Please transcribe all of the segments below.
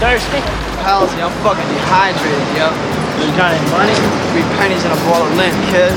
thirsty? Palsy, I'm fucking dehydrated, yo. You got any money? 3 pennies and a ball of lint, kid.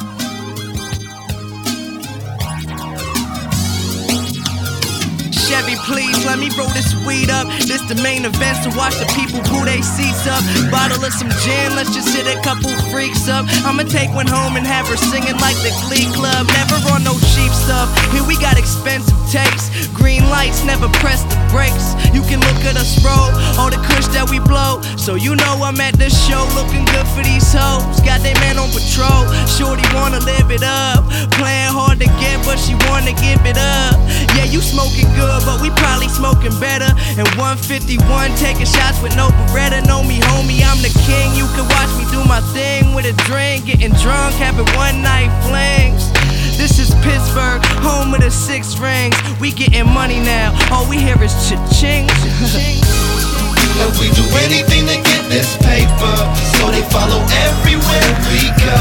Chevy, please let me roll this weed up. This the main event, so watch the people pull they seats up. Bottle of some gin, let's just hit a couple freaks up. I'ma take one home and have her singing like the Glee Club. Never on no cheap stuff, here we got expensive takes. Green lights, never press the brakes. You can look at us roll, all the kush that we blow. So you know I'm at the show, looking good for these hoes. Got they man on patrol, shorty wanna live it up. Playing hard to get, but she wanna give it up. Yeah, you smoking good, but we probably smoking better. And 151, taking shots with no Beretta. Know me, homie, I'm the king. You can watch me do my thing with a drink, getting drunk, having one night flings. This is Pittsburgh, home of the 6 rings. We getting money now, all we hear is cha-ching, cha-ching. And we do anything to get this paper, so they follow everywhere we go.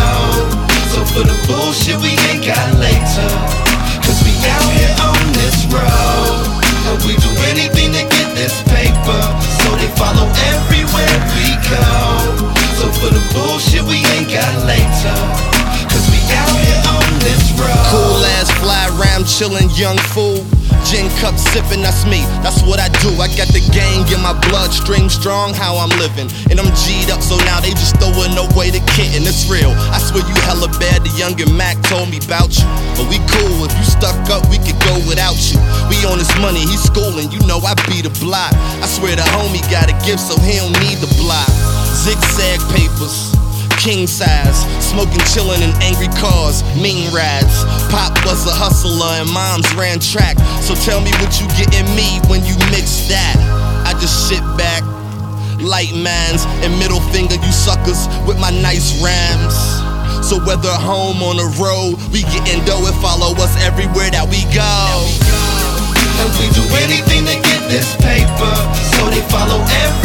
So for the bullshit we ain't got later, cause we out here on this road. And we do anything to get this paper, so they follow everywhere we go. So for the bullshit we ain't got later, cause we out here on this road. Cool ass fly round chillin', young fool. Gin cup sippin', that's me, that's what I do. I got the gang in my bloodstream, strong how I'm living. And I'm G'd up, so now they just throwin' away the kitten. It's real, I swear you hella bad, the younger Mac told me about you. But we cool, if you stuck up, we could go without you. We on his money, he's schooling, you know I beat the block. I swear the homie got a gift, so he don't need the block. Zigzag papers, king size, smoking, chillin' in angry cars, mean rides. Pop was a hustler and moms ran track. So tell me what you gettin' me when you mix that. I just sit back, light mans, and middle finger you suckers with my nice rams. So whether home on the road, we gettin' dough and follow us everywhere that we go. And we do anything to get this paper, so they follow everywhere